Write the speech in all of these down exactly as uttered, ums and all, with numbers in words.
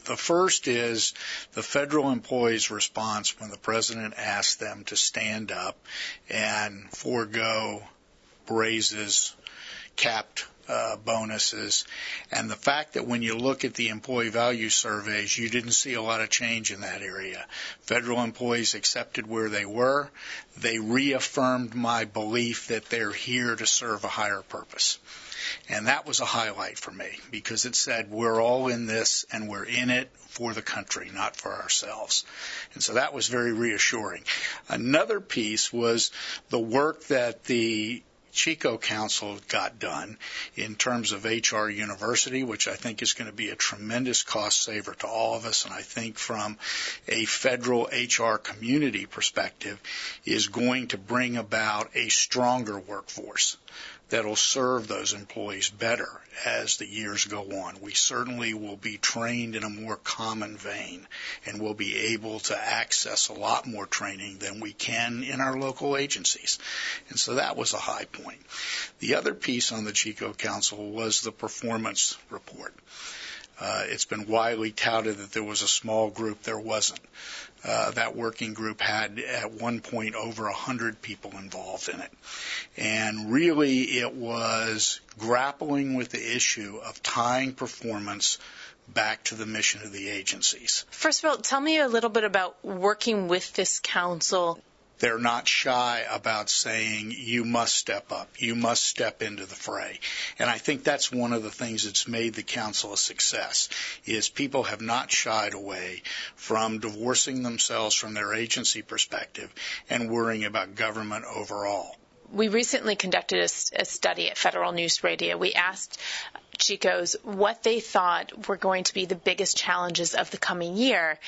The first is the federal employees' response when the president asked them to stand up and forego raises, capped uh, bonuses, and the fact that when you look at the employee value surveys, you didn't see a lot of change in that area. Federal employees accepted where they were. They reaffirmed my belief that they're here to serve a higher purpose. And that was a highlight for me because it said we're all in this and we're in it for the country, not for ourselves. And so that was very reassuring. Another piece was the work that the Chico Council got done in terms of H R University, which I think is going to be a tremendous cost saver to all of us, and I think from a federal H R community perspective is going to bring about a stronger workforce that will serve those employees better as the years go on. We certainly will be trained in a more common vein and will be able to access a lot more training than we can in our local agencies. And so that was a high point. The other piece on the Chico Council was the performance report. Uh, it's been widely touted that there was a small group. There wasn't. Uh, that working group had at one point over one hundred people involved in it. And really it was grappling with the issue of tying performance back to the mission of the agencies. First of all, tell me a little bit about working with this council. They're not shy about saying, you must step up, you must step into the fray. And I think that's one of the things that's made the council a success, is people have not shied away from divorcing themselves from their agency perspective and worrying about government overall. We recently conducted a, a study at Federal News Radio. We asked Chicos what they thought were going to be the biggest challenges of the coming year.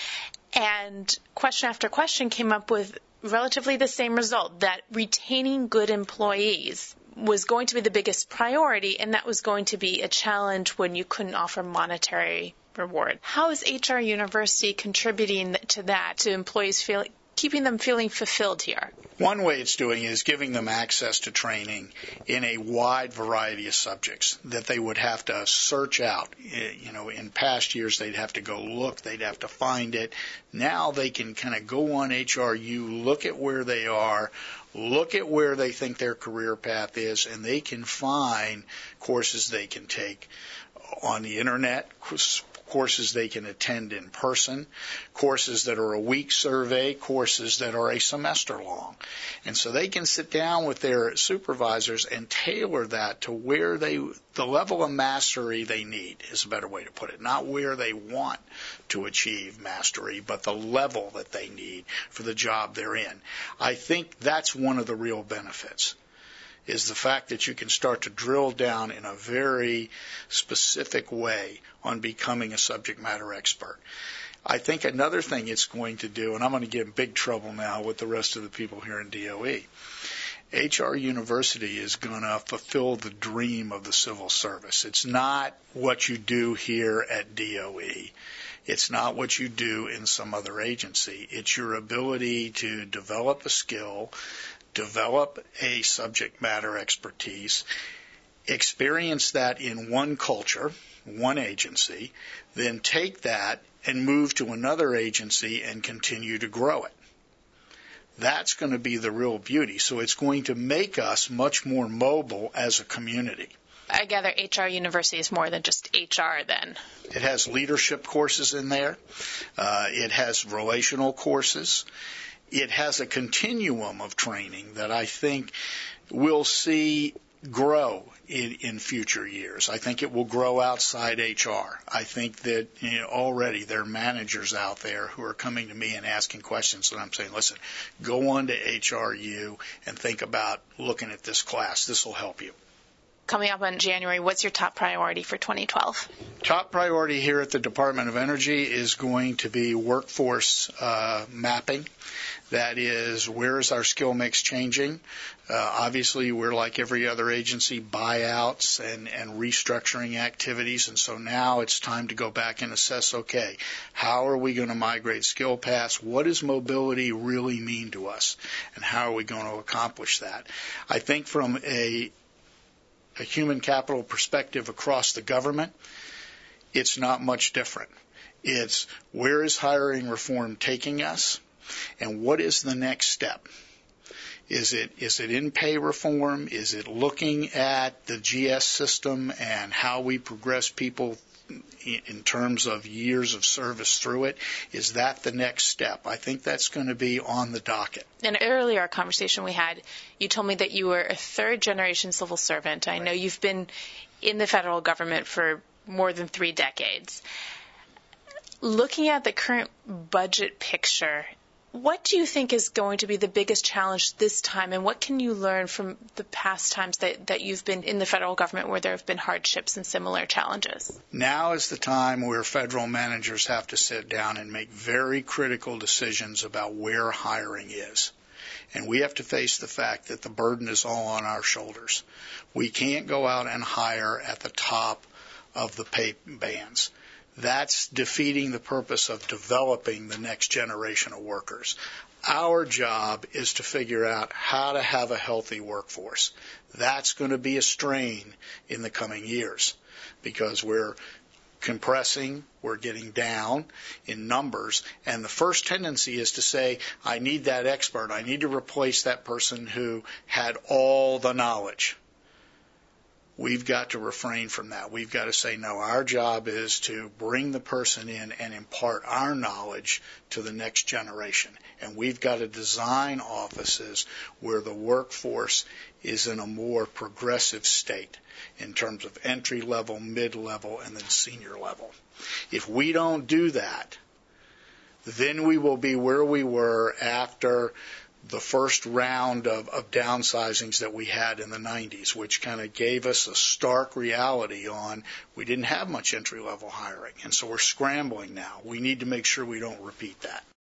And question after question came up with relatively the same result, that retaining good employees was going to be the biggest priority, and that was going to be a challenge when you couldn't offer monetary reward. How is H R University contributing to that, to employees feel, keeping them feeling fulfilled here? One way it's doing is giving them access to training in a wide variety of subjects that they would have to search out. You know, in past years, they'd have to go look, they'd have to find it. Now they can kind of go on H R U, look at where they are, look at where they think their career path is, and they can find courses they can take on the internet, courses they can attend in person, courses that are a week survey, courses that are a semester long. And so they can sit down with their supervisors and tailor that to where they, the level of mastery they need is a better way to put it. Not where they want to achieve mastery, but the level that they need for the job they're in. I think that's one of the real benefits, is the fact that you can start to drill down in a very specific way on becoming a subject matter expert. I think another thing it's going to do, and I'm going to get in big trouble now with the rest of the people here in D O E, H R University is going to fulfill the dream of the civil service. It's not what you do here at D O E. It's not what you do in some other agency. It's your ability to develop a skill, develop a subject matter expertise, experience that in one culture, one agency, then take that and move to another agency and continue to grow it. That's going to be the real beauty. So it's going to make us much more mobile as a community. I gather H R University is more than just H R then. It has leadership courses in there. Uh, it has relational courses. It has a continuum of training that I think we'll see grow in, in future years. I think it will grow outside H R. I think that, you know, already there are managers out there who are coming to me and asking questions, and I'm saying, listen, go on to H R U and think about looking at this class. This will help you. Coming up in January, what's your top priority for twenty twelve? Top priority here at the Department of Energy is going to be workforce uh, mapping. That is, where is our skill mix changing? Uh, obviously, we're like every other agency, buyouts and, and restructuring activities. And so now it's time to go back and assess, okay, how are we going to migrate skill paths? What does mobility really mean to us? And how are we going to accomplish that? I think from a a human capital perspective across the government, it's not much different. It's where is hiring reform taking us, and what is the next step? Is it is it in pay reform? Is it looking at the G S system and how we progress people in terms of years of service through it? Is that the next step? I think that's going to be on the docket. In earlier conversation we had, you told me that you were a third-generation civil servant. I know you've been in the federal government for more than three decades. Looking at the current budget picture, what do you think is going to be the biggest challenge this time, and what can you learn from the past times that, that you've been in the federal government where there have been hardships and similar challenges? Now is the time where federal managers have to sit down and make very critical decisions about where hiring is. And we have to face the fact that the burden is all on our shoulders. We can't go out and hire at the top of the pay bands. That's defeating the purpose of developing the next generation of workers. Our job is to figure out how to have a healthy workforce. That's going to be a strain in the coming years because we're compressing, we're getting down in numbers, and the first tendency is to say, I need that expert. I need to replace that person who had all the knowledge. We've got to refrain from that. We've got to say, no, our job is to bring the person in and impart our knowledge to the next generation. And we've got to design offices where the workforce is in a more progressive state in terms of entry level, mid-level, and then senior level. If we don't do that, then we will be where we were after the first round of, of downsizings that we had in the nineties, which kind of gave us a stark reality on we didn't have much entry-level hiring. And so we're scrambling now. We need to make sure we don't repeat that.